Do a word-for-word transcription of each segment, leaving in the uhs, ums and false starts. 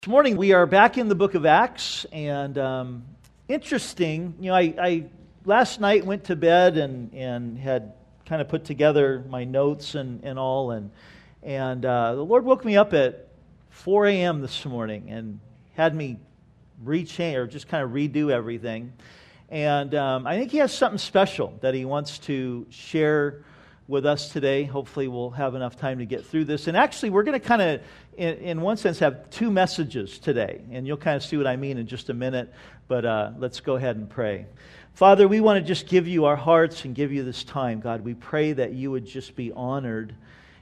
morning we are back in the book of Acts, and um, interesting, you know, I, I last night went to bed and, and had kind of put together my notes and, and all, and and uh, the Lord woke me up at four a.m. this morning and had me rechange or just kind of redo everything, and um, I think He has something special that He wants to share with us today. Hopefully we'll have enough time to get through this. And actually, we're going to kind of, in, in one sense, have two messages today. And you'll kind of see what I mean in just a minute. But uh, let's go ahead and pray. Father, we want to just give You our hearts and give You this time. God, we pray that You would just be honored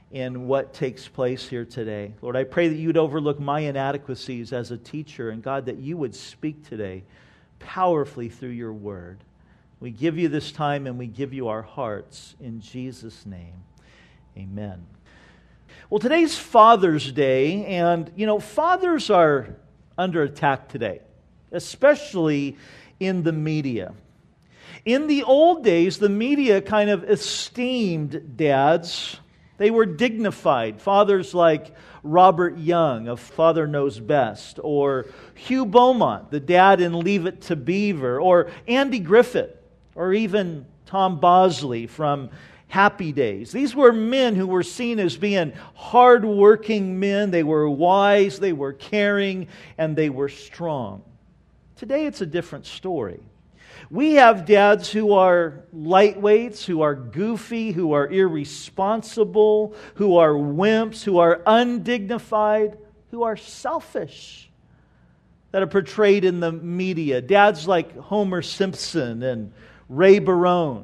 in what takes place here today. Lord, I pray that You would overlook my inadequacies as a teacher. And God, that You would speak today powerfully through Your Word. We give You this time and we give You our hearts in Jesus' name. Amen. Well, today's Father's Day, and, you know, fathers are under attack today, especially in the media. In the old days, the media kind of esteemed dads. They were dignified. Fathers like Robert Young of Father Knows Best, or Hugh Beaumont, the dad in Leave It to Beaver, or Andy Griffith, or even Tom Bosley from Happy Days. These were men who were seen as being hard-working men. They were wise, they were caring, and they were strong. Today it's a different story. We have dads who are lightweights, who are goofy, who are irresponsible, who are wimps, who are undignified, who are selfish, that are portrayed in the media. Dads like Homer Simpson and Ray Barone,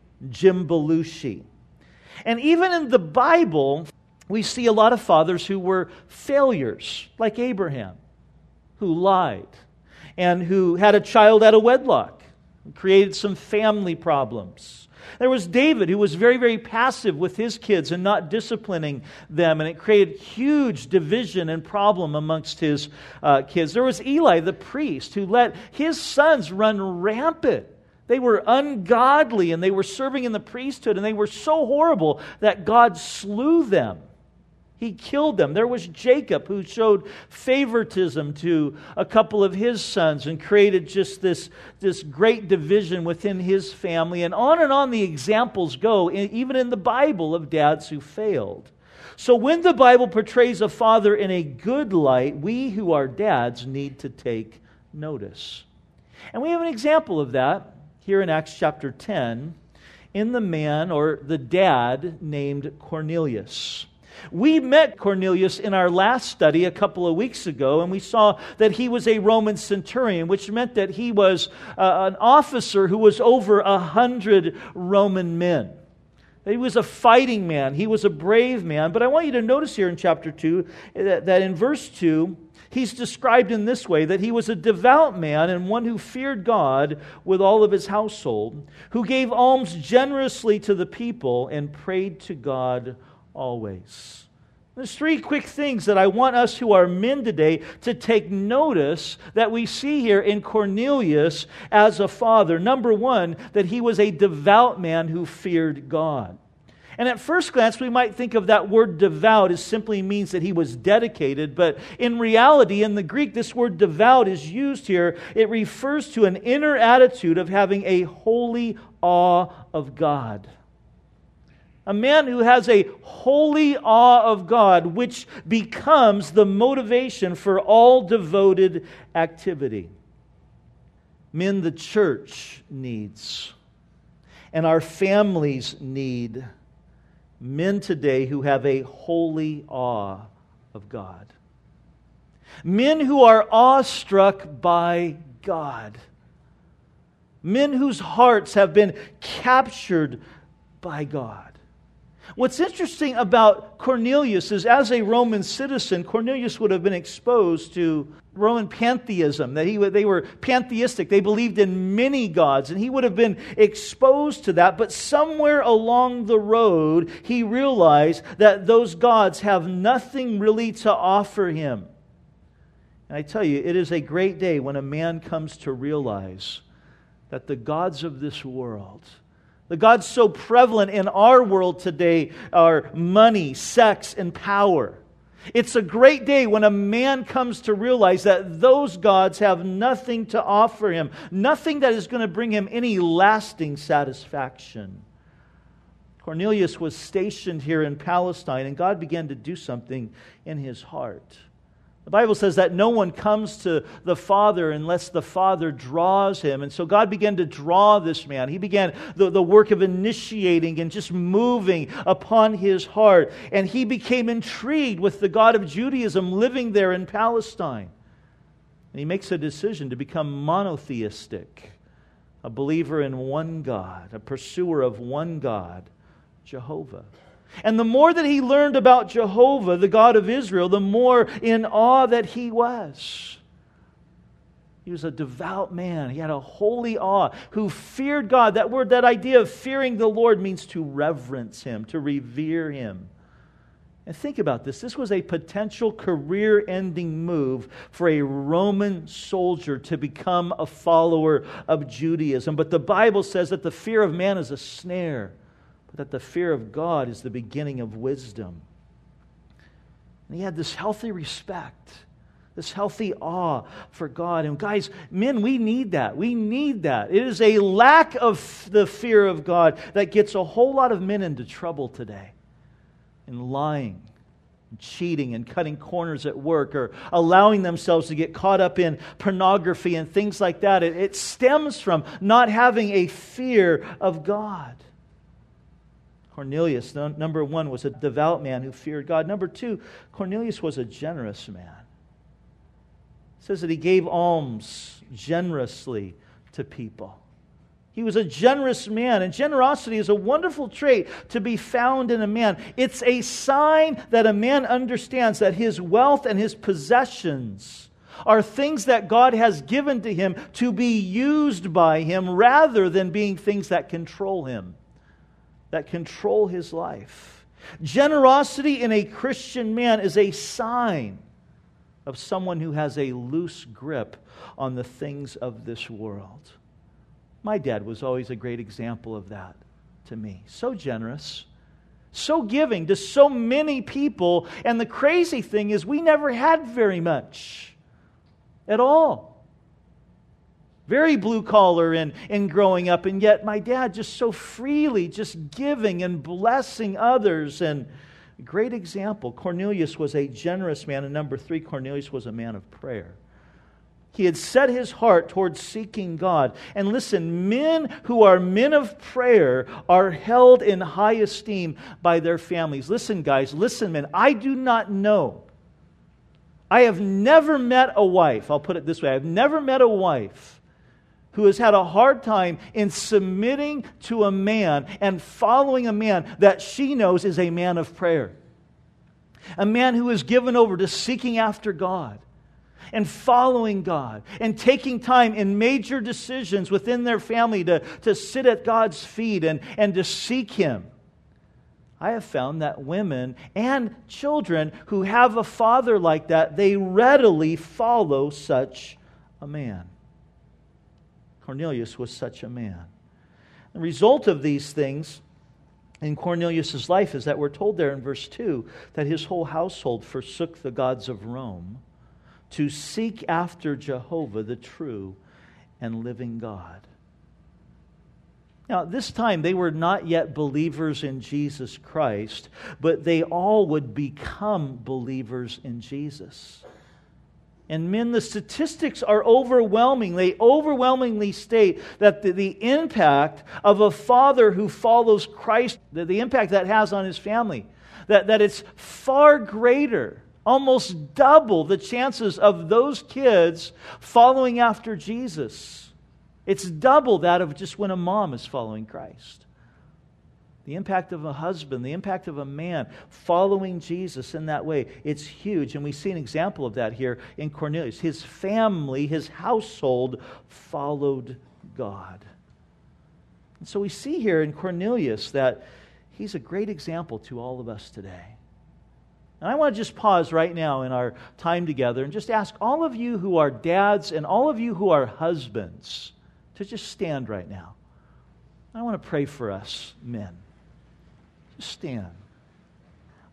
Jim Belushi. And even in the Bible, we see a lot of fathers who were failures, like Abraham, who lied and who had a child out of wedlock and created some family problems. There was David, who was very, very passive with his kids and not disciplining them, and it created huge division and problem amongst his uh, kids. There was Eli, the priest, who let his sons run rampant. They were ungodly, and they were serving in the priesthood, and they were so horrible that God slew them. He killed them. There was Jacob, who showed favoritism to a couple of his sons and created just this, this great division within his family. And on and on the examples go, even in the Bible, of dads who failed. So when the Bible portrays a father in a good light, we who are dads need to take notice. And we have an example of that here in Acts chapter ten, in the man or the dad named Cornelius. We met Cornelius in our last study a couple of weeks ago, and we saw that he was a Roman centurion, which meant that he was uh, an officer who was over a hundred Roman men. He was a fighting man. He was a brave man. But I want you to notice here in chapter two that, that in verse two, he's described in this way, that he was a devout man and one who feared God with all of his household, who gave alms generously to the people and prayed to God always. There's three quick things that I want us who are men today to take notice that we see here in Cornelius as a father. Number one, that he was a devout man who feared God. And at first glance, we might think of that word devout as simply means that he was dedicated, but in reality, in the Greek, this word devout is used here. It refers to an inner attitude of having a holy awe of God. A man who has a holy awe of God, which becomes the motivation for all devoted activity. Men, the church needs, and our families need, men today who have a holy awe of God. Men who are awestruck by God. Men whose hearts have been captured by God. What's interesting about Cornelius is, as a Roman citizen, Cornelius would have been exposed to Roman pantheism, that he they were pantheistic. They believed in many gods, and he would have been exposed to that. But somewhere along the road, he realized that those gods have nothing really to offer him. And I tell you, it is a great day when a man comes to realize that the gods of this world, the gods so prevalent in our world today, are money, sex, and power. It's a great day when a man comes to realize that those gods have nothing to offer him, nothing that is going to bring him any lasting satisfaction. Cornelius was stationed here in Palestine, and God began to do something in his heart. The Bible says that no one comes to the Father unless the Father draws him. And so God began to draw this man. He began the, the work of initiating and just moving upon his heart. And he became intrigued with the God of Judaism living there in Palestine. And he makes a decision to become monotheistic, a believer in one God, a pursuer of one God, Jehovah. And the more that he learned about Jehovah, the God of Israel, the more in awe that he was. He was a devout man. He had a holy awe who feared God. That word, that idea of fearing the Lord means to reverence Him, to revere Him. And think about this. This was a potential career-ending move for a Roman soldier to become a follower of Judaism. But the Bible says that the fear of man is a snare, that the fear of God is the beginning of wisdom. And he had this healthy respect, this healthy awe for God. And guys, men, we need that. We need that. It is a lack of the fear of God that gets a whole lot of men into trouble today. In lying, and cheating, and cutting corners at work, or allowing themselves to get caught up in pornography and things like that. It, it stems from not having a fear of God. Cornelius, number one, was a devout man who feared God. Number two, Cornelius was a generous man. It says that he gave alms generously to people. He was a generous man, and generosity is a wonderful trait to be found in a man. It's a sign that a man understands that his wealth and his possessions are things that God has given to him to be used by him rather than being things that control him, that control his life. Generosity in a Christian man is a sign of someone who has a loose grip on the things of this world. My dad was always a great example of that to me. So generous, so giving to so many people. And the crazy thing is we never had very much at all. Very blue collar in, in growing up, and yet my dad just so freely just giving and blessing others. And a great example, Cornelius was a generous man. And number three, Cornelius was a man of prayer. He had set his heart towards seeking God. And listen, men who are men of prayer are held in high esteem by their families. Listen, guys, listen, men, I do not know. I have never met a wife, I'll put it this way, I've never met a wife who has had a hard time in submitting to a man and following a man that she knows is a man of prayer. A man who is given over to seeking after God and following God and taking time in major decisions within their family to, to sit at God's feet and, and to seek Him. I have found that women and children who have a father like that, they readily follow such a man. Cornelius was such a man. The result of these things in Cornelius' life is that we're told there in verse two that his whole household forsook the gods of Rome to seek after Jehovah, the true and living God. Now, at this time, they were not yet believers in Jesus Christ, but they all would become believers in Jesus. And men, the statistics are overwhelming. They overwhelmingly state that the, the impact of a father who follows Christ, the, the impact that has on his family, that, that it's far greater, almost double the chances of those kids following after Jesus. It's double that of just when a mom is following Christ. The impact of a husband, the impact of a man following Jesus in that way, it's huge. And we see an example of that here in Cornelius. His family, his household followed God. And so we see here in Cornelius that he's a great example to all of us today. And I want to just pause right now in our time together and just ask all of you who are dads and all of you who are husbands to just stand right now. I want to pray for us men. Just stand.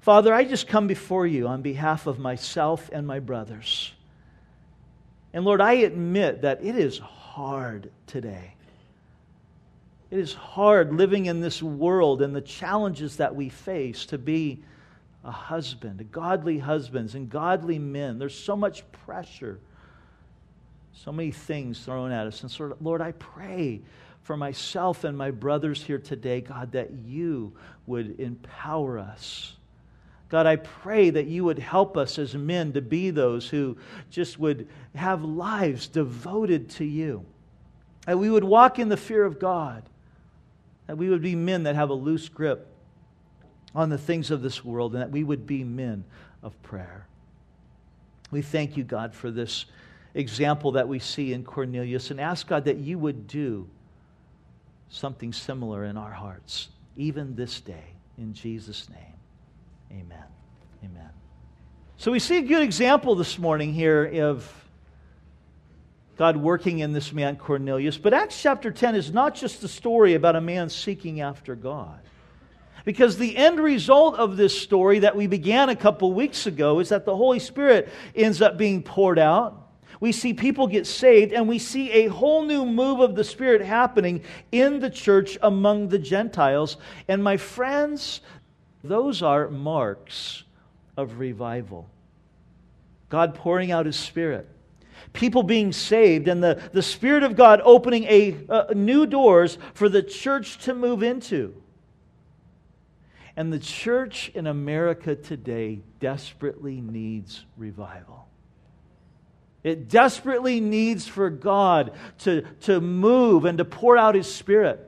Father, I just come before you on behalf of myself and my brothers. And Lord, I admit that it is hard today. It is hard living in this world and the challenges that we face to be a husband, a godly husbands and godly men. There's so much pressure, so many things thrown at us. And so, Lord, I pray for myself and my brothers here today, God, that you would empower us. God, I pray that you would help us as men to be those who just would have lives devoted to you. That we would walk in the fear of God. That we would be men that have a loose grip on the things of this world, and that we would be men of prayer. We thank you, God, for this example that we see in Cornelius, and ask, God, that you would do something similar in our hearts, even this day. In Jesus' name, amen. Amen. So we see a good example this morning here of God working in this man Cornelius. But Acts chapter ten is not just a story about a man seeking after God. Because the end result of this story that we began a couple weeks ago is that the Holy Spirit ends up being poured out. We see people get saved, and we see a whole new move of the Spirit happening in the church among the Gentiles. And my friends, those are marks of revival. God pouring out His Spirit. People being saved, and the, the Spirit of God opening a, a new doors for the church to move into. And the church in America today desperately needs revival. It desperately needs for God to, to move and to pour out His Spirit.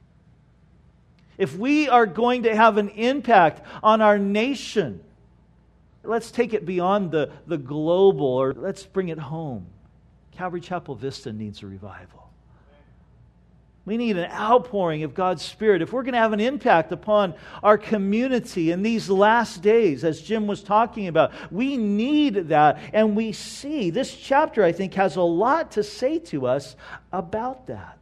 If we are going to have an impact on our nation, let's take it beyond the, the global, or let's bring it home. Calvary Chapel Vista needs a revival. We need an outpouring of God's Spirit. If we're going to have an impact upon our community in these last days, as Jim was talking about, we need that. And we see this chapter, I think, has a lot to say to us about that.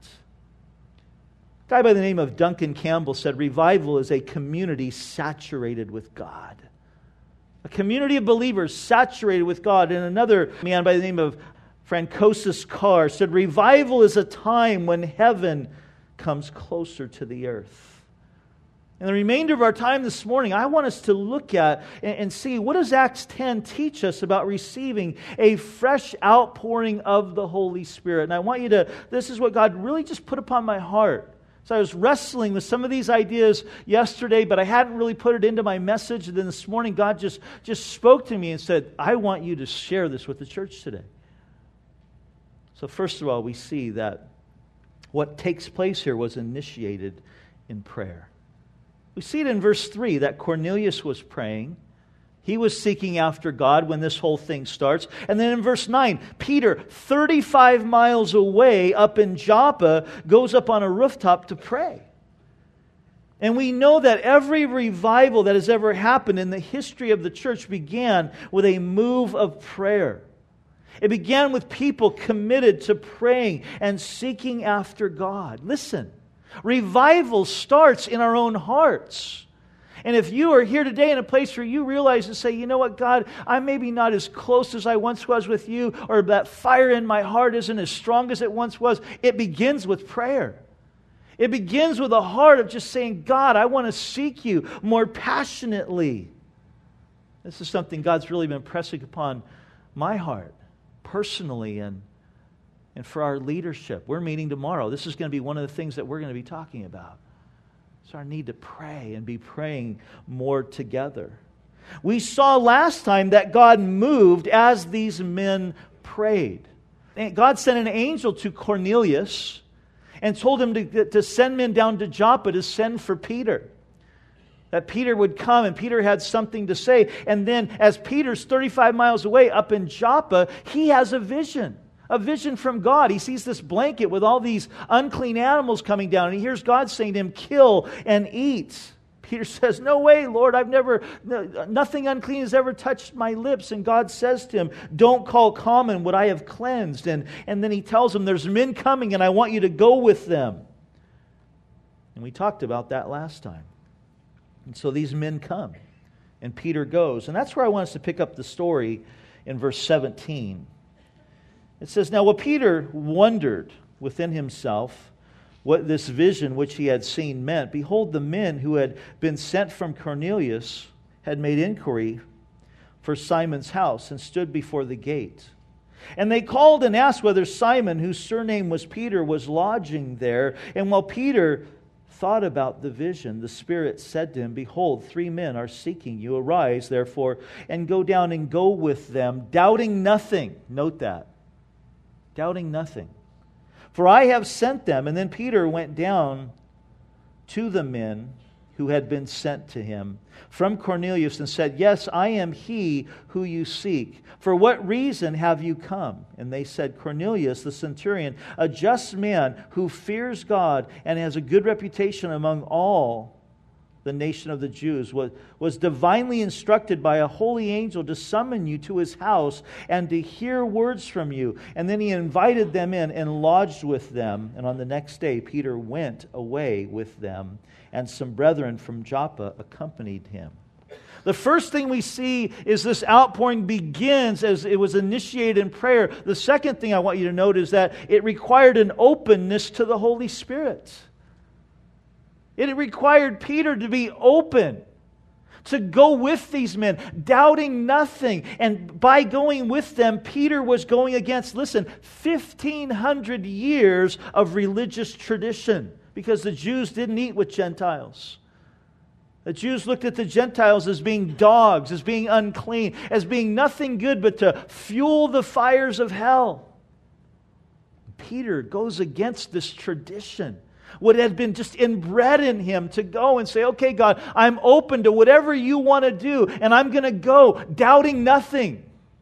A guy by the name of Duncan Campbell said, revival is a community saturated with God. A community of believers saturated with God. And another man by the name of Francois Carr said, revival is a time when heaven comes closer to the earth. In the remainder of our time this morning, I want us to look at and see, what does Acts ten teach us about receiving a fresh outpouring of the Holy Spirit? And I want you to, this is what God really just put upon my heart. So I was wrestling with some of these ideas yesterday, but I hadn't really put it into my message. And then this morning, God just, just spoke to me and said, I want you to share this with the church today. So first of all, we see that what takes place here was initiated in prayer. We see it in verse three that Cornelius was praying. He was seeking after God when this whole thing starts. And then in verse nine, Peter, thirty-five miles away up in Joppa, goes up on a rooftop to pray. And we know that every revival that has ever happened in the history of the church began with a move of prayer. It began with people committed to praying and seeking after God. Listen, revival starts in our own hearts. And if you are here today in a place where you realize and say, you know what, God, I'm maybe not as close as I once was with you, or that fire in my heart isn't as strong as it once was, it begins with prayer. It begins with a heart of just saying, God, I want to seek you more passionately. This is something God's really been pressing upon my heart personally, and and for our leadership. We're meeting tomorrow. This is going to be one of the things that we're going to be talking about. It's our need to pray and be praying more together. We saw last time that God moved as these men prayed. God sent an angel to Cornelius and told him to, to send men down to Joppa to send for Peter. That Peter would come, and Peter had something to say. And then as Peter's thirty-five miles away up in Joppa, he has a vision. A vision from God. He sees this blanket with all these unclean animals coming down, and he hears God saying to him, kill and eat. Peter says, no way, Lord, I've never, nothing unclean has ever touched my lips. And God says to him, don't call common what I have cleansed. And, and then he tells him, there's men coming, and I want you to go with them. And we talked about that last time. And so these men come. And Peter goes. And that's where I want us to pick up the story in verse seventeen. It says, "Now while Peter wondered within himself what this vision which he had seen meant, behold, the men who had been sent from Cornelius had made inquiry for Simon's house and stood before the gate. And they called and asked whether Simon, whose surname was Peter, was lodging there. And while Peter thought about the vision, the Spirit said to him, Behold, three men are seeking you. Arise, therefore, and go down and go with them, doubting nothing." Note that. Doubting nothing. "For I have sent them." And then Peter went down to the men who had been sent to him from Cornelius and said, "Yes, I am he who you seek. For what reason have you come?" And they said, "Cornelius the centurion, a just man who fears God and has a good reputation among all the nation of the Jews, was, was divinely instructed by a holy angel to summon you to his house and to hear words from you." And then he invited them in and lodged with them. And on the next day, Peter went away with them, and some brethren from Joppa accompanied him. The first thing we see is this outpouring begins as it was initiated in prayer. The second thing I want you to note is that it required an openness to the Holy Spirit. It required Peter to be open, to go with these men, doubting nothing. And by going with them, Peter was going against, listen, fifteen hundred years of religious tradition, because the Jews didn't eat with Gentiles. The Jews looked at the Gentiles as being dogs, as being unclean, as being nothing good but to fuel the fires of hell. Peter goes against this tradition, what had been just inbred in him, to go and say, "Okay, God, I'm open to whatever you want to do, and I'm going to go, doubting nothing."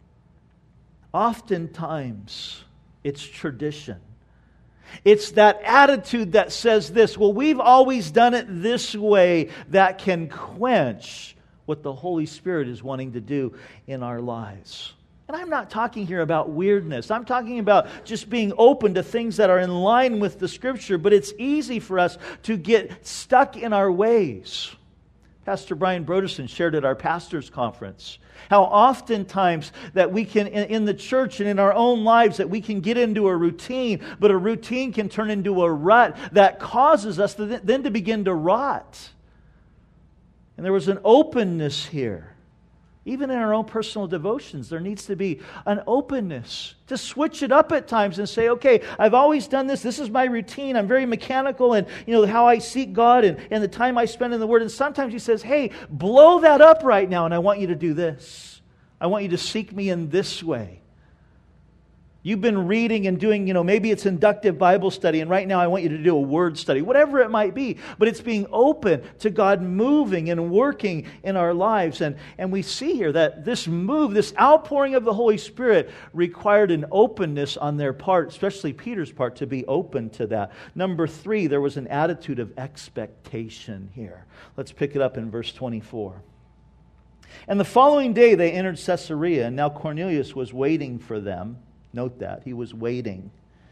Oftentimes, it's tradition. It's that attitude that says this, "Well, we've always done it this way," that can quench what the Holy Spirit is wanting to do in our lives. And I'm not talking here about weirdness. I'm talking about just being open to things that are in line with the Scripture. But it's easy for us to get stuck in our ways. Pastor Brian Broderson shared at our pastors' conference how oftentimes that we can, in the church and in our own lives, that we can get into a routine, but a routine can turn into a rut that causes us to then to begin to rot. And there was an openness here. Even in our own personal devotions, there needs to be an openness to switch it up at times and say, "Okay, I've always done this. This is my routine. I'm very mechanical and, you know, how I seek God and, and the time I spend in the Word." And sometimes He says, "Hey, blow that up right now, and I want you to do this. I want you to seek me in this way. You've been reading and doing, you know, maybe it's inductive Bible study, and right now I want you to do a word study," whatever it might be. But it's being open to God moving and working in our lives. And, and we see here that this move, this outpouring of the Holy Spirit required an openness on their part, especially Peter's part, to be open to that. Number three, there was an attitude of expectation here. Let's pick it up in verse twenty-four. "And the following day they entered Caesarea, and now Cornelius was waiting for them." Note that. He was waiting.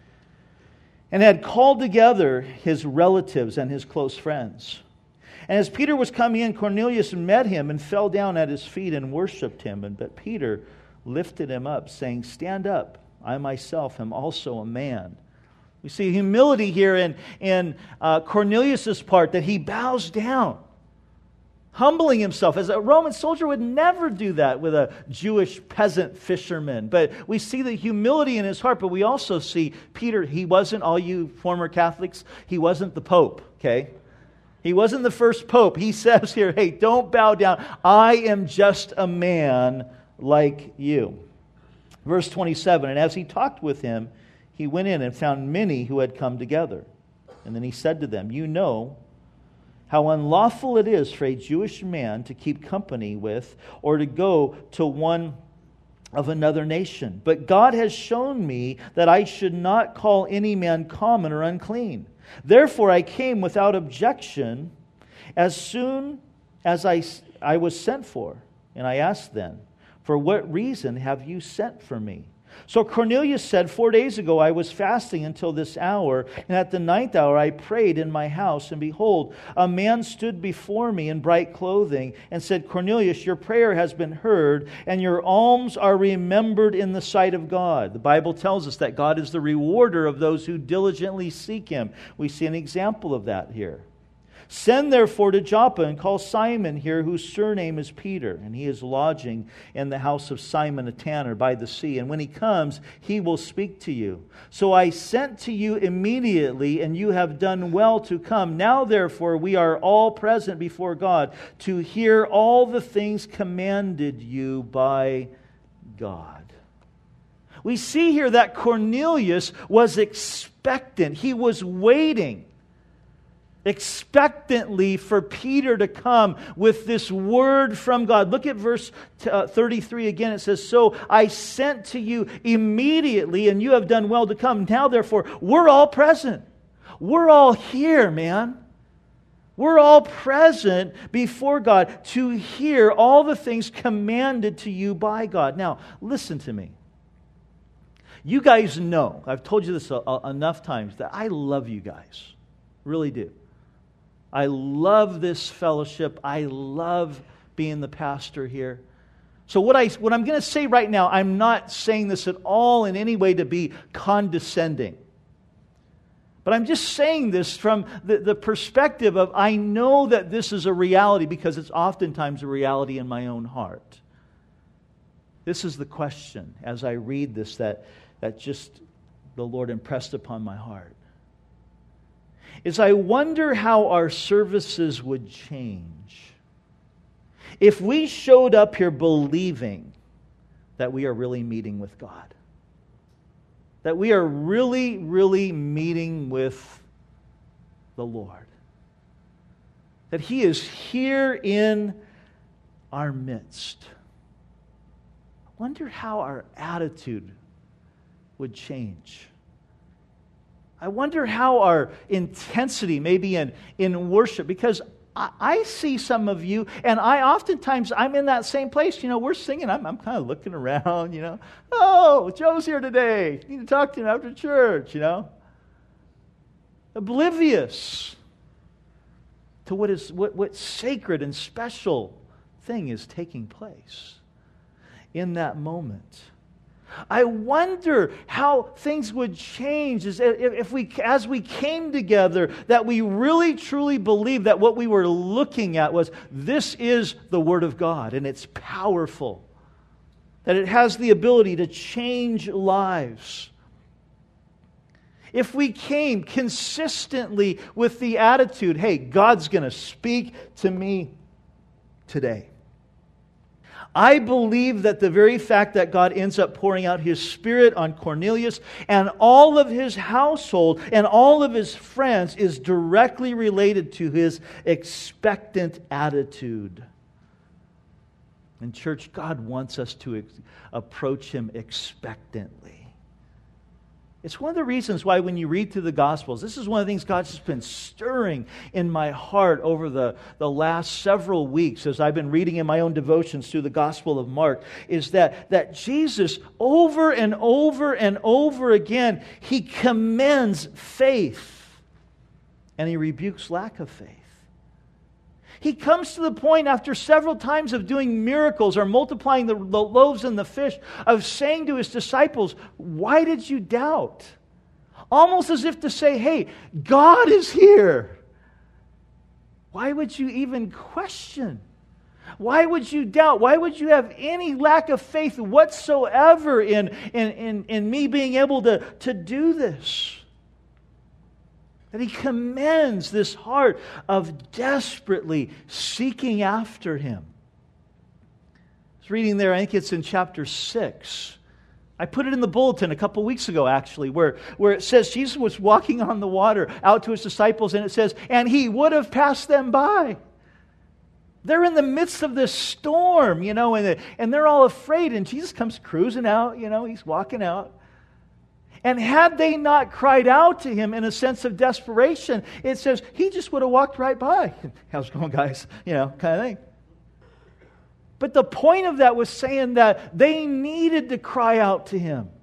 "And had called together his relatives and his close friends. And as Peter was coming in, Cornelius met him and fell down at his feet and worshipped him. And But Peter lifted him up, saying, 'Stand up, I myself am also a man.'" We see humility here in, in uh, Cornelius' part, that he bows down, humbling himself. As a Roman soldier would never do that with a Jewish peasant fisherman. But we see the humility in his heart, but we also see Peter, he wasn't, all you former Catholics, he wasn't the Pope, okay? He wasn't the first Pope. He says here, "Hey, don't bow down. I am just a man like you." Verse twenty-seven, "And as he talked with him, he went in and found many who had come together. And then he said to them, 'You know how unlawful it is for a Jewish man to keep company with or to go to one of another nation. But God has shown me that I should not call any man common or unclean. Therefore I came without objection as soon as I, I was sent for. And I asked then, 'For what reason have you sent for me?' So Cornelius said, Four days ago I was fasting until this hour, and at the ninth hour I prayed in my house, and behold, a man stood before me in bright clothing, and said, Cornelius, your prayer has been heard, and your alms are remembered in the sight of God. The Bible tells us that God is the rewarder of those who diligently seek Him. We see an example of that here. Send therefore to Joppa and call Simon here, whose surname is Peter, and he is lodging in the house of Simon a tanner by the sea. And when he comes, he will speak to you. So I sent to you immediately, and you have done well to come. Now therefore we are all present before God to hear all the things commanded you by God. We see here that Cornelius was expectant. He was waiting expectantly for Peter to come with this word from God. Look at verse thirty-three again. It says, So I sent to you immediately, and you have done well to come. Now therefore, we're all present. We're all here, man. We're all present before God to hear all the things commanded to you by God. Now, listen to me. You guys know, I've told you this a, a, enough times, that I love you guys. Really do. I love this fellowship. I love being the pastor here. So what, I, what I'm going to say right now, I'm not saying this at all in any way to be condescending. But I'm just saying this from the, the perspective of I know that this is a reality because it's oftentimes a reality in my own heart. This is the question as I read this that, that just the Lord impressed upon my heart. Is I wonder how our services would change if we showed up here believing that we are really meeting with God. That we are really, really meeting with the Lord. That He is here in our midst. I wonder how our attitude would change. I wonder how our intensity maybe in, in worship, because I, I see some of you, and I oftentimes, I'm in that same place. You know, we're singing, I'm, I'm kind of looking around, you know. Oh, Joe's here today. You need to talk to him after church, you know. Oblivious to what is what, what sacred and special thing is taking place in that moment. I wonder how things would change as if we, as we came together, that we really truly believed that what we were looking at was, this is the Word of God, and it's powerful. That it has the ability to change lives. If we came consistently with the attitude, hey, God's going to speak to me today. I believe that the very fact that God ends up pouring out His Spirit on Cornelius and all of his household and all of his friends is directly related to his expectant attitude. And church, God wants us to ex- approach Him expectantly. It's one of the reasons why when you read through the Gospels, this is one of the things God's just been stirring in my heart over the, the last several weeks as I've been reading in my own devotions through the Gospel of Mark, is that, that Jesus, over and over and over again, He commends faith and He rebukes lack of faith. He comes to the point after several times of doing miracles or multiplying the, the loaves and the fish of saying to His disciples, why did you doubt? Almost as if to say, hey, God is here. Why would you even question? Why would you doubt? Why would you have any lack of faith whatsoever in, in, in, in me being able to, to do this? That He commends this heart of desperately seeking after Him. I was reading there, I think it's in chapter six. I put it in the bulletin a couple weeks ago, actually, where, where it says Jesus was walking on the water out to His disciples, and it says, and He would have passed them by. They're in the midst of this storm, you know, and, the, and they're all afraid, and Jesus comes cruising out, you know, He's walking out. And had they not cried out to Him in a sense of desperation, it says He just would have walked right by. How's it going, guys? You know, kind of thing. But the point of that was saying that they needed to cry out to Him.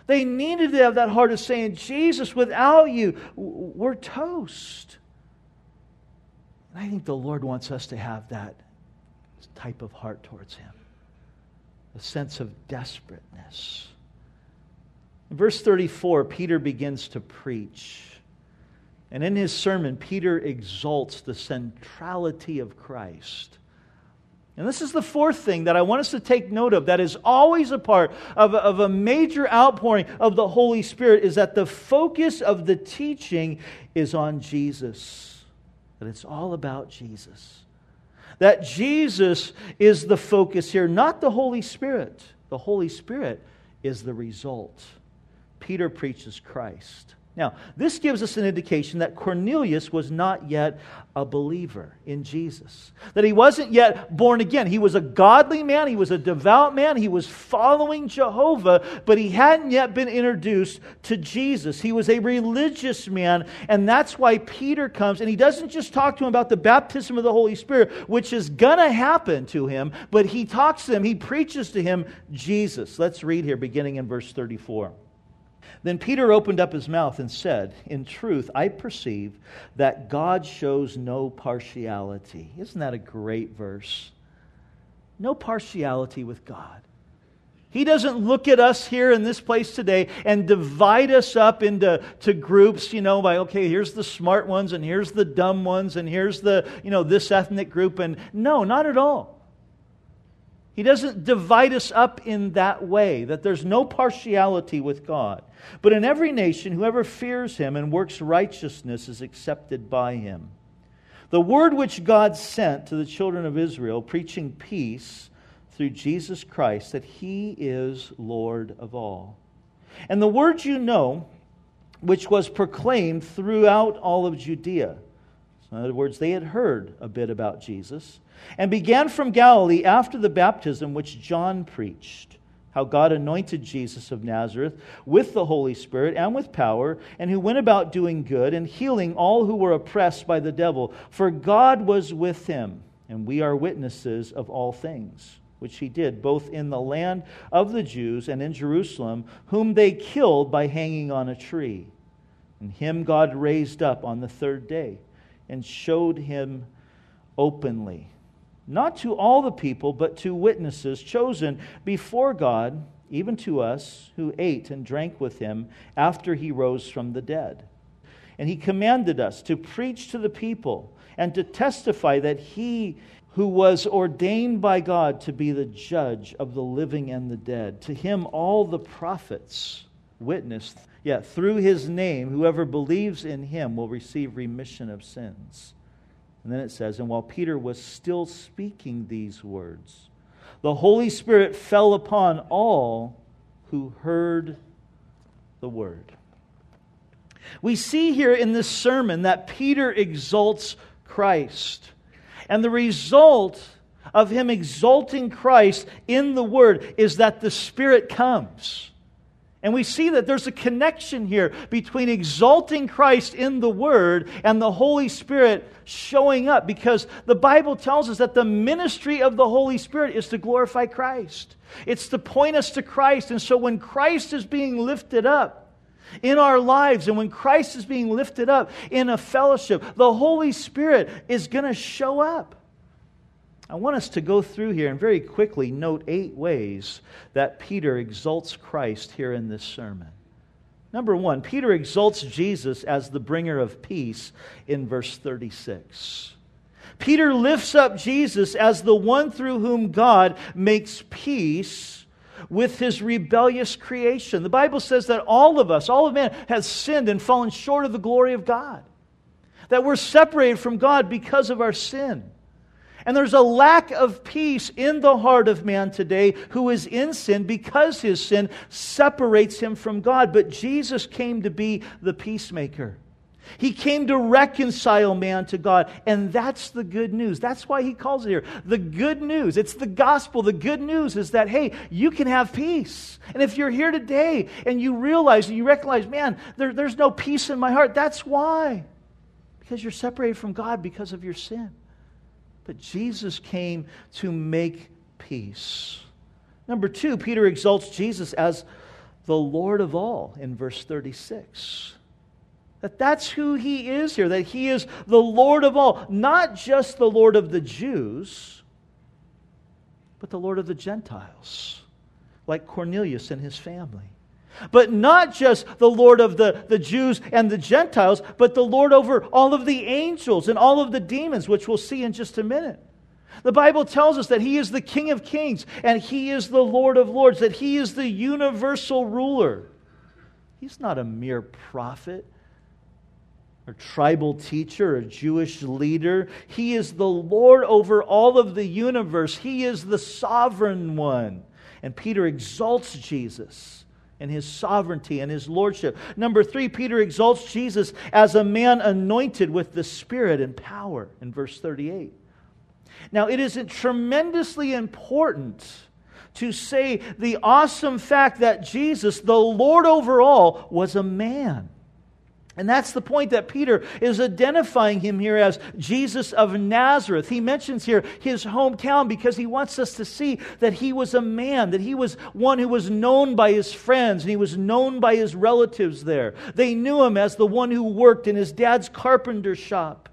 They needed to have that heart of saying, Jesus, without you, we're toast. And I think the Lord wants us to have that type of heart towards Him. A sense of desperateness. In verse thirty-four, Peter begins to preach. And in his sermon, Peter exalts the centrality of Christ. And this is the fourth thing that I want us to take note of that is always a part of, of a major outpouring of the Holy Spirit, is that the focus of the teaching is on Jesus. That it's all about Jesus. That Jesus is the focus here, not the Holy Spirit. The Holy Spirit is the result. Peter preaches Christ. Now, this gives us an indication that Cornelius was not yet a believer in Jesus. That he wasn't yet born again. He was a godly man. He was a devout man. He was following Jehovah, but he hadn't yet been introduced to Jesus. He was a religious man, and that's why Peter comes, and he doesn't just talk to him about the baptism of the Holy Spirit, which is going to happen to him, but he talks to him, he preaches to him Jesus. Let's read here, beginning in verse thirty-four. Then Peter opened up his mouth and said, "In truth, I perceive that God shows no partiality." Isn't that a great verse? No partiality with God. He doesn't look at us here in this place today and divide us up into to groups, you know, by, okay, here's the smart ones and here's the dumb ones and here's the, you know, this ethnic group. And no, not at all. He doesn't divide us up in that way, that there's no partiality with God. But in every nation, whoever fears Him and works righteousness is accepted by Him. The word which God sent to the children of Israel, preaching peace through Jesus Christ, that He is Lord of all. And the word you know, which was proclaimed throughout all of Judea. In other words, they had heard a bit about Jesus, and began from Galilee after the baptism which John preached, how God anointed Jesus of Nazareth with the Holy Spirit and with power, and who went about doing good and healing all who were oppressed by the devil. For God was with Him, and we are witnesses of all things which He did, both in the land of the Jews and in Jerusalem, whom they killed by hanging on a tree. And Him God raised up on the third day, and showed Him openly, not to all the people, but to witnesses chosen before God, even to us, who ate and drank with Him after He rose from the dead. And He commanded us to preach to the people and to testify that He who was ordained by God to be the judge of the living and the dead, to Him all the prophets witnessed. Yet through His name, whoever believes in Him will receive remission of sins. And then it says, and while Peter was still speaking these words, the Holy Spirit fell upon all who heard the word. We see here in this sermon that Peter exalts Christ. And the result of him exalting Christ in the word is that the Spirit comes. And we see that there's a connection here between exalting Christ in the Word and the Holy Spirit showing up, because the Bible tells us that the ministry of the Holy Spirit is to glorify Christ. It's to point us to Christ. And so when Christ is being lifted up in our lives, and when Christ is being lifted up in a fellowship, the Holy Spirit is going to show up. I want us to go through here and very quickly note eight ways that Peter exalts Christ here in this sermon. Number one, Peter exalts Jesus as the bringer of peace in verse thirty-six. Peter lifts up Jesus as the one through whom God makes peace with His rebellious creation. The Bible says that all of us, all of man, has sinned and fallen short of the glory of God. That we're separated from God because of our sin. And there's a lack of peace in the heart of man today who is in sin because his sin separates him from God. But Jesus came to be the peacemaker. He came to reconcile man to God. And that's the good news. That's why He calls it here the good news. It's the gospel. The good news is that, hey, you can have peace. And if you're here today and you realize and you recognize, man, there, there's no peace in my heart, that's why. Because you're separated from God because of your sin. But Jesus came to make peace. Number two, Peter exalts Jesus as the Lord of all in verse thirty-six. That that's who He is here, that He is the Lord of all. Not just the Lord of the Jews, but the Lord of the Gentiles, like Cornelius and his family. But not just the Lord of the, the Jews and the Gentiles, but the Lord over all of the angels and all of the demons, which we'll see in just a minute. The Bible tells us that He is the King of kings and He is the Lord of lords, that He is the universal ruler. He's not a mere prophet or tribal teacher or Jewish leader. He is the Lord over all of the universe. He is the sovereign one. And Peter exalts Jesus and His sovereignty and His lordship. Number three, Peter exalts Jesus as a man anointed with the Spirit and power in verse thirty-eight. Now, it is tremendously important to say the awesome fact that Jesus, the Lord over all, was a man. And that's the point that Peter is identifying Him here as Jesus of Nazareth. He mentions here his hometown because he wants us to see that He was a man, that He was one who was known by his friends and He was known by his relatives there. They knew Him as the one who worked in his dad's carpenter shop.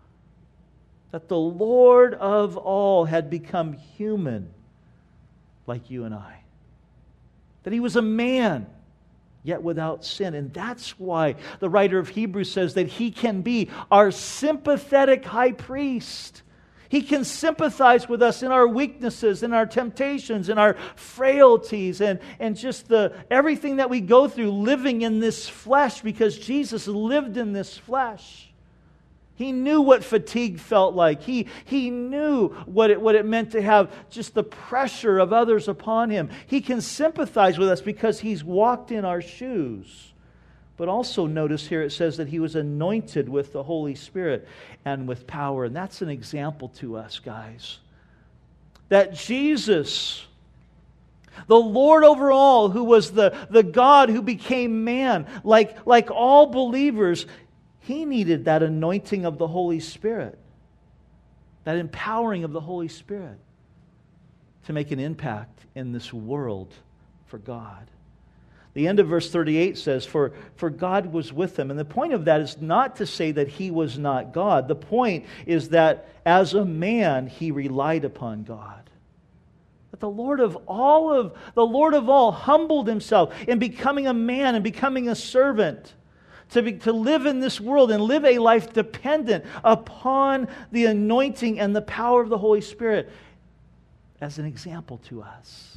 That the Lord of all had become human like you and I. That He was a man, yet without sin. And that's why the writer of Hebrews says that He can be our sympathetic high priest. He can sympathize with us in our weaknesses, in our temptations, in our frailties, and, and just the everything that we go through living in this flesh, because Jesus lived in this flesh. He knew what fatigue felt like. He, he knew what it, what it meant to have just the pressure of others upon Him. He can sympathize with us because He's walked in our shoes. But also notice here it says that He was anointed with the Holy Spirit and with power. And that's an example to us, guys. That Jesus, the Lord over all, who was the, the God who became man, like, like all believers, He needed that anointing of the Holy Spirit, that empowering of the Holy Spirit to make an impact in this world for God. The end of verse thirty-eight says, for, for God was with Him. And the point of that is not to say that He was not God. The point is that as a man, He relied upon God. That the Lord of all of the Lord of all humbled Himself in becoming a man and becoming a servant. To, be, to live in this world and live a life dependent upon the anointing and the power of the Holy Spirit as an example to us.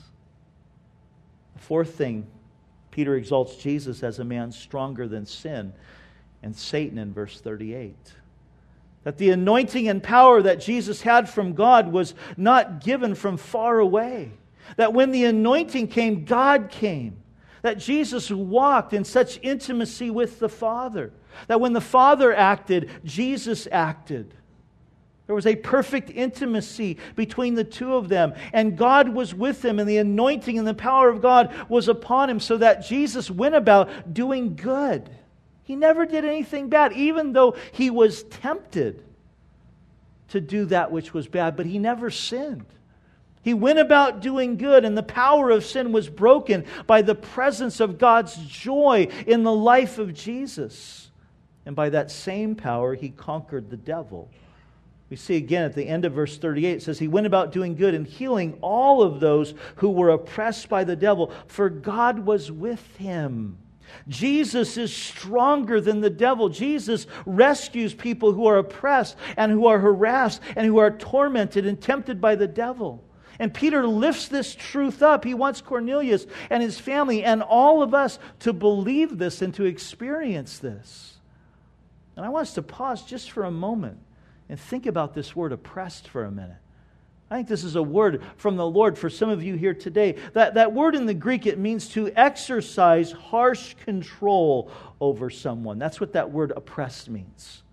The fourth thing, Peter exalts Jesus as a man stronger than sin and Satan in verse thirty-eight. That the anointing and power that Jesus had from God was not given from far away. That when the anointing came, God came. That Jesus walked in such intimacy with the Father. That when the Father acted, Jesus acted. There was a perfect intimacy between the two of them. And God was with Him, and the anointing and the power of God was upon Him, so that Jesus went about doing good. He never did anything bad, even though He was tempted to do that which was bad, but He never sinned. He went about doing good, and the power of sin was broken by the presence of God's joy in the life of Jesus. And by that same power, He conquered the devil. We see again at the end of verse thirty-eight, it says, He went about doing good and healing all of those who were oppressed by the devil, for God was with Him. Jesus is stronger than the devil. Jesus rescues people who are oppressed and who are harassed and who are tormented and tempted by the devil. And Peter lifts this truth up. He wants Cornelius and his family and all of us to believe this and to experience this. And I want us to pause just for a moment and think about this word oppressed for a minute. I think this is a word from the Lord for some of you here today. That, that word in the Greek, it means to exercise harsh control over someone. That's what that word oppressed means.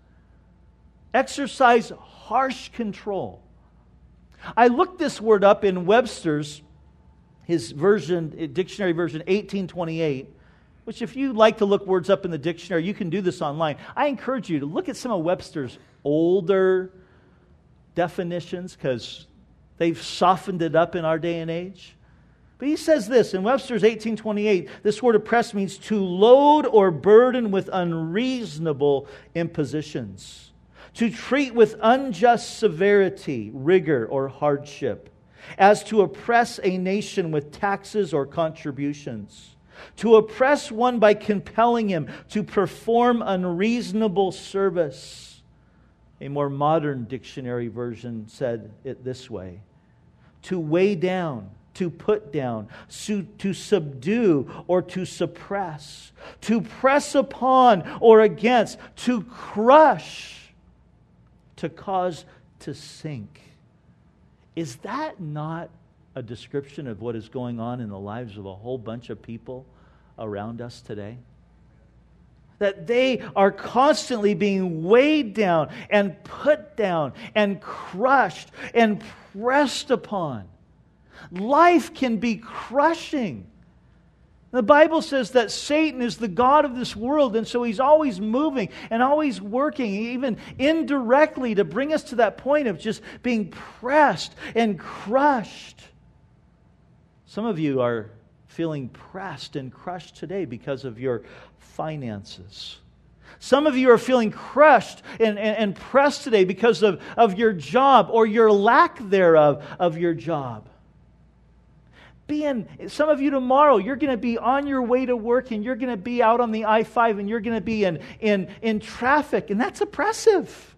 Exercise harsh control. I looked this word up in Webster's, his version, dictionary version eighteen twenty-eight, which if you like to look words up in the dictionary, you can do this online. I encourage you to look at some of Webster's older definitions because they've softened it up in our day and age. But he says this in Webster's eighteen twenty-eight, this word oppress means to load or burden with unreasonable impositions, to treat with unjust severity, rigor, or hardship, as to oppress a nation with taxes or contributions, to oppress one by compelling him to perform unreasonable service. A more modern dictionary version said it this way: to weigh down, to put down, to, to subdue or to suppress, to press upon or against, to crush, to cause to sink. Is that not a description of what is going on in the lives of a whole bunch of people around us today? That they are constantly being weighed down and put down and crushed and pressed upon. Life can be crushing. The Bible says that Satan is the god of this world, and so he's always moving and always working, even indirectly, to bring us to that point of just being pressed and crushed. Some of you are feeling pressed and crushed today because of your finances. Some of you are feeling crushed and, and, and pressed today because of, of your job or your lack thereof of your job. Being, some of you tomorrow, you're going to be on your way to work and you're going to be out on the I five and you're going to be in, in, in traffic, and that's oppressive.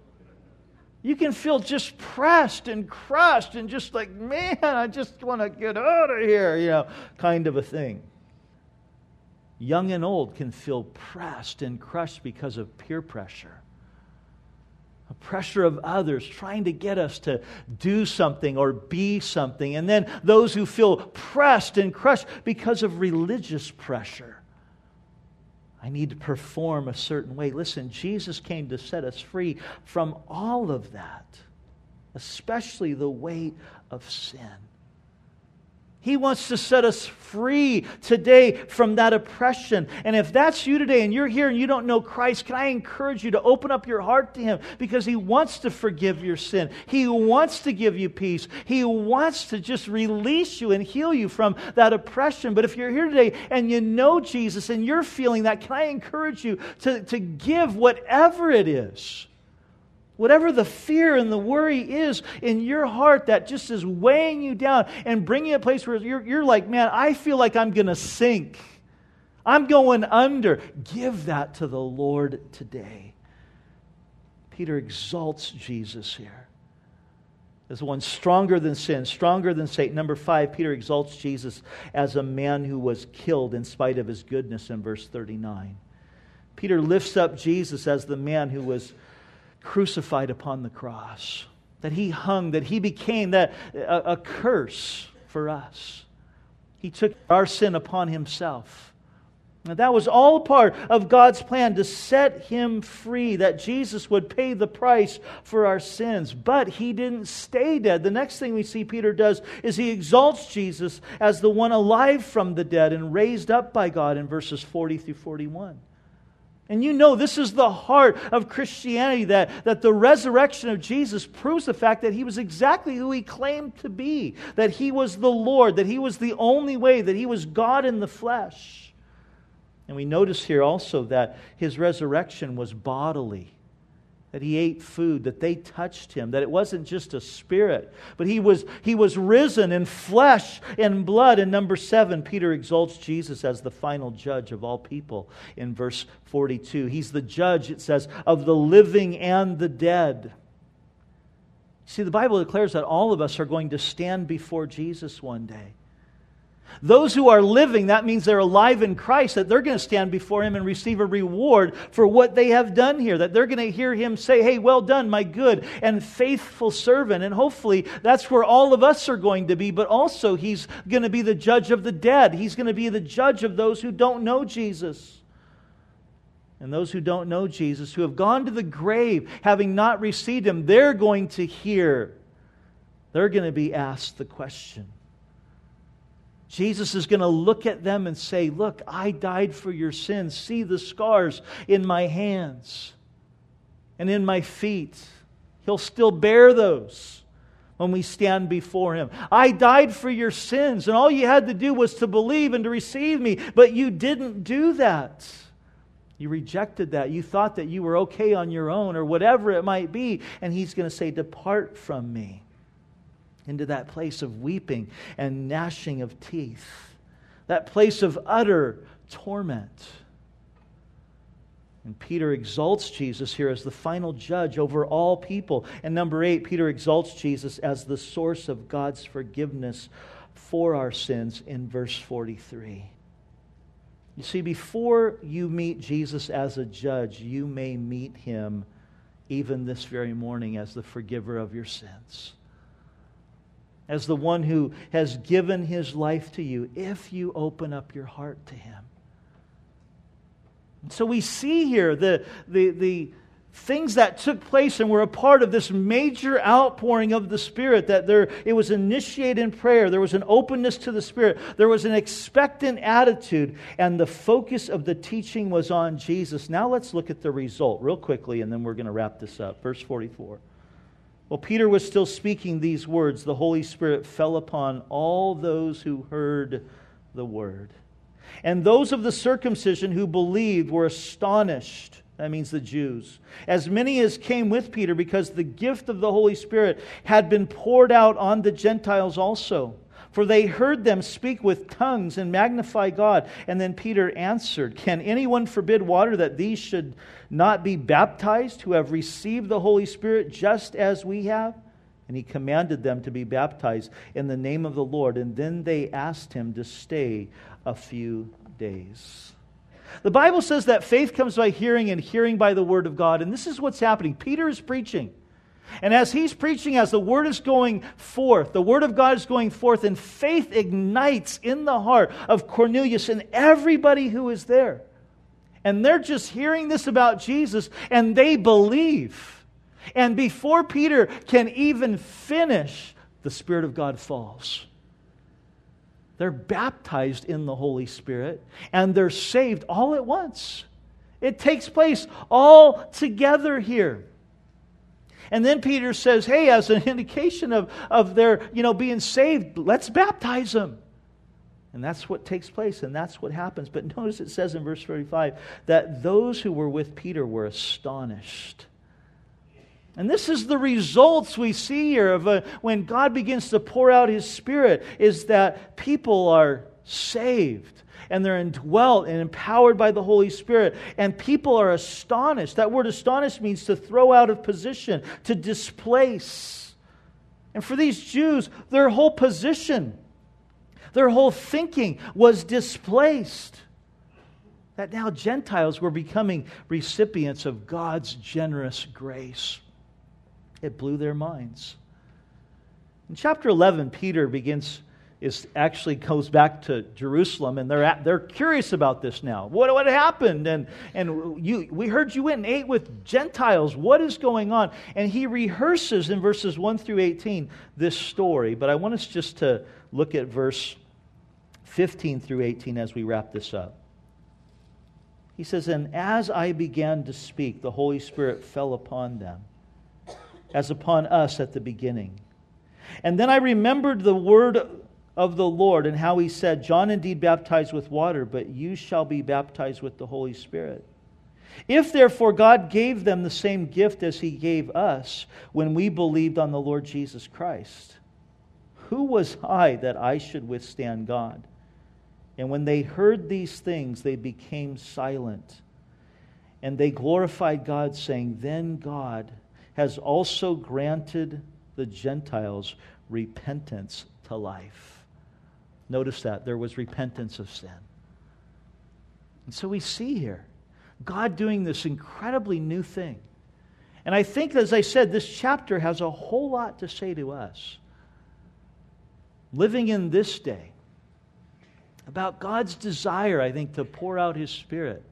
You can feel just pressed and crushed and just like, man, I just want to get out of here, you know, kind of a thing. Young and old can feel pressed and crushed because of peer pressure. A pressure of others trying to get us to do something or be something. And then those who feel pressed and crushed because of religious pressure. I need to perform a certain way. Listen, Jesus came to set us free from all of that, especially the weight of sin. He wants to set us free today from that oppression. And if that's you today and you're here and you don't know Christ, can I encourage you to open up your heart to Him, because He wants to forgive your sin. He wants to give you peace. He wants to just release you and heal you from that oppression. But if you're here today and you know Jesus and you're feeling that, can I encourage you to, to give whatever it is? Whatever the fear and the worry is in your heart that just is weighing you down and bringing you a place where you're, you're like, man, I feel like I'm going to sink. I'm going under. Give that to the Lord today. Peter exalts Jesus here as one stronger than sin, stronger than Satan. Number five, Peter exalts Jesus as a man who was killed in spite of his goodness in verse thirty-nine. Peter lifts up Jesus as the man who was crucified upon the cross, that He hung, that He became that a, a curse for us. He took our sin upon Himself. And that was all part of God's plan to set Him free, that Jesus would pay the price for our sins. But He didn't stay dead. The next thing we see Peter does is he exalts Jesus as the one alive from the dead and raised up by God in verses forty through forty-one. And you know, this is the heart of Christianity, that, that the resurrection of Jesus proves the fact that He was exactly who He claimed to be, that He was the Lord, that He was the only way, that He was God in the flesh. And we notice here also that His resurrection was bodily, that He ate food, that they touched Him, that it wasn't just a spirit, but He was, he was risen in flesh and blood. And number seven, Peter exalts Jesus as the final judge of all people in verse forty-two. He's the judge, it says, of the living and the dead. See, the Bible declares that all of us are going to stand before Jesus one day. Those who are living, that means they're alive in Christ, that they're going to stand before Him and receive a reward for what they have done here. That they're going to hear Him say, hey, well done, my good and faithful servant. And hopefully that's where all of us are going to be. But also He's going to be the judge of the dead. He's going to be the judge of those who don't know Jesus. And those who don't know Jesus, who have gone to the grave having not received Him, they're going to hear. They're going to be asked the question. Jesus is going to look at them and say, look, I died for your sins. See the scars in my hands and in my feet. He'll still bear those. when we stand before Him. I died for your sins, and all you had to do was to believe and to receive me, but you didn't do that. You rejected that. You thought that you were okay on your own, or whatever it might be, and He's going to say, depart from me, into that place of weeping and gnashing of teeth, that place of utter torment. And Peter exalts Jesus here as the final judge over all people. And number eight, Peter exalts Jesus as the source of God's forgiveness for our sins in verse forty-three. You see, before you meet Jesus as a judge, you may meet Him even this very morning as the forgiver of your sins, as the one who has given His life to you if you open up your heart to Him. So we see here the, the, the things that took place and were a part of this major outpouring of the Spirit, that there it was initiated in prayer. There was an openness to the Spirit. There was an expectant attitude, and the focus of the teaching was on Jesus. Now let's look at the result real quickly, and then we're going to wrap this up. Verse forty-four. While Peter was still speaking these words, the Holy Spirit fell upon all those who heard the word. And those of the circumcision who believed were astonished. That means the Jews. As many as came with Peter, because the gift of the Holy Spirit had been poured out on the Gentiles also. For they heard them speak with tongues and magnify God. And then Peter answered, can anyone forbid water that these should not be baptized who have received the Holy Spirit just as we have? And he commanded them to be baptized in the name of the Lord. And then they asked him to stay a few days. The Bible says that faith comes by hearing, and hearing by the Word of God. And this is what's happening. Peter is preaching. And as he's preaching, as the Word is going forth, the Word of God is going forth, and faith ignites in the heart of Cornelius and everybody who is there. And they're just hearing this about Jesus, and they believe. And before Peter can even finish, the Spirit of God falls. They're baptized in the Holy Spirit, and they're saved all at once. It takes place all together here. And then Peter says, hey, as an indication of, of their you know, being saved, let's baptize them. And that's what takes place, and that's what happens. But notice it says in verse thirty-five that those who were with Peter were astonished. And this is the results we see here of a, when God begins to pour out His Spirit, is that people are saved and they're indwelt and empowered by the Holy Spirit, and people are astonished. That word astonished means to throw out of position, to displace. And for these Jews, their whole position, their whole thinking was displaced. That now Gentiles were becoming recipients of God's generous grace. It blew their minds. In chapter eleven, Peter begins, is actually goes back to Jerusalem, and they're at, they're curious about this now. What what happened? And and you we heard you went and ate with Gentiles. What is going on? And he rehearses in verses one through eighteen this story. But I want us just to look at verse fifteen through eighteen as we wrap this up. He says, and as I began to speak, the Holy Spirit fell upon them, as upon us at the beginning. And then I remembered the word of the Lord, and how He said, John indeed baptized with water, but you shall be baptized with the Holy Spirit. If therefore God gave them the same gift as He gave us when we believed on the Lord Jesus Christ, who was I that I should withstand God? And when they heard these things, they became silent. And they glorified God, saying, then God has also granted the Gentiles repentance to life. Notice that. There was repentance of sin. And so we see here God doing this incredibly new thing. And I think, as I said, this chapter has a whole lot to say to us. Living in this day, about God's desire, I think, to pour out His Spirit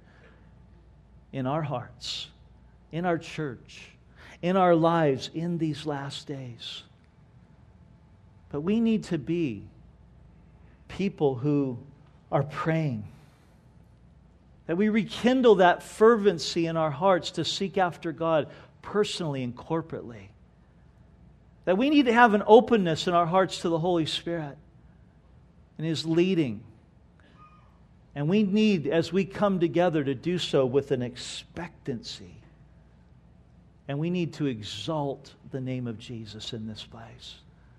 in our hearts, in our church, in our lives in these last days. But we need to be people who are praying, that we rekindle that fervency in our hearts to seek after God personally and corporately, That we need to have an openness in our hearts to the Holy Spirit and His leading. And we need, as we come together, to do so with an expectancy. And we need to exalt the name of Jesus in this place.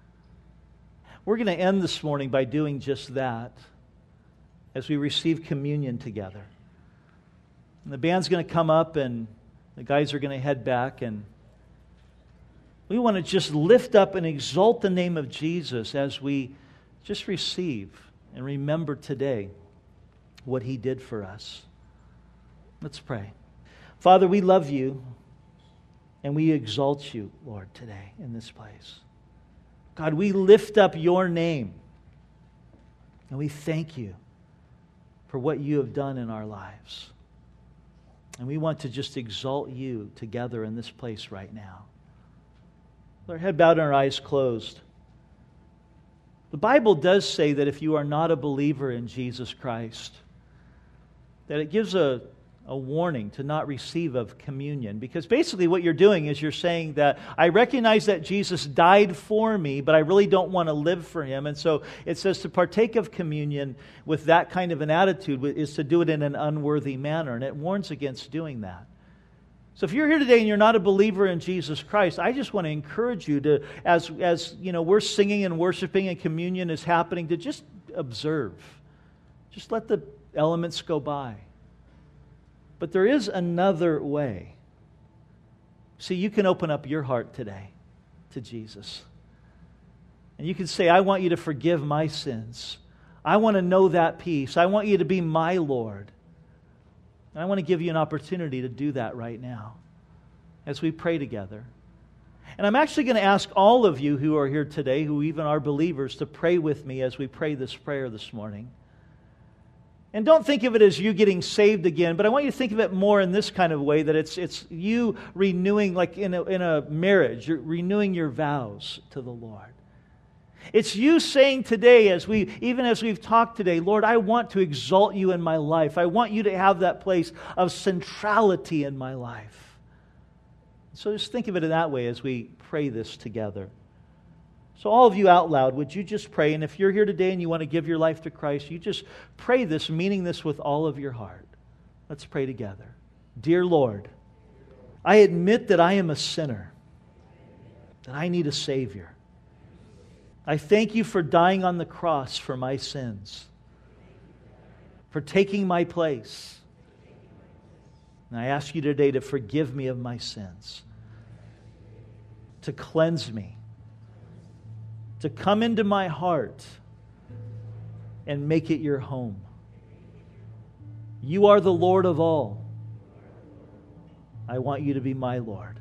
We're going to end this morning by doing just that as we receive communion together. And the band's going to come up and the guys are going to head back, and we want to just lift up and exalt the name of Jesus as we just receive and remember today what He did for us. Let's pray. Father, we love You and we exalt You, Lord, today in this place. God, we lift up Your name and we thank You for what You have done in our lives. And we want to just exalt You together in this place right now. With our head bowed and our eyes closed. The Bible does say that if you are not a believer in Jesus Christ, that it gives a, a warning to not receive of communion. Because basically what you're doing is you're saying that I recognize that Jesus died for me, but I really don't want to live for Him. And so it says to partake of communion with that kind of an attitude is to do it in an unworthy manner. And it warns against doing that. So if you're here today and you're not a believer in Jesus Christ, I just want to encourage you to, as, as you know, we're singing and worshiping and communion is happening, to just observe. Just let the elements go by. But there is another way. See, you can open up your heart today to Jesus. And you can say, I want You to forgive my sins. I want to know that peace. I want You to be my Lord. And I want to give you an opportunity to do that right now as we pray together. And I'm actually going to ask all of you who are here today, who even are believers, to pray with me as we pray this prayer this morning. And don't think of it as you getting saved again, but I want you to think of it more in this kind of way, that it's it's you renewing, like in a, in a marriage, you're renewing your vows to the Lord. It's you saying today, as we even as we've talked today, Lord, I want to exalt You in my life. I want You to have that place of centrality in my life. So just think of it in that way as we pray this together. So all of you out loud, would you just pray? And if you're here today and you want to give your life to Christ, you just pray this, meaning this with all of your heart. Let's pray together. Dear Lord, I admit that I am a sinner, that I need a Savior. I thank You for dying on the cross for my sins, for taking my place. And I ask You today to forgive me of my sins, to cleanse me, to come into my heart and make it Your home. You are the Lord of all. I want You to be my Lord.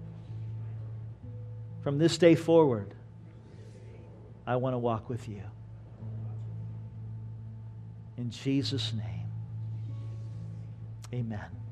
From this day forward, I want to walk with You. In Jesus' name, amen.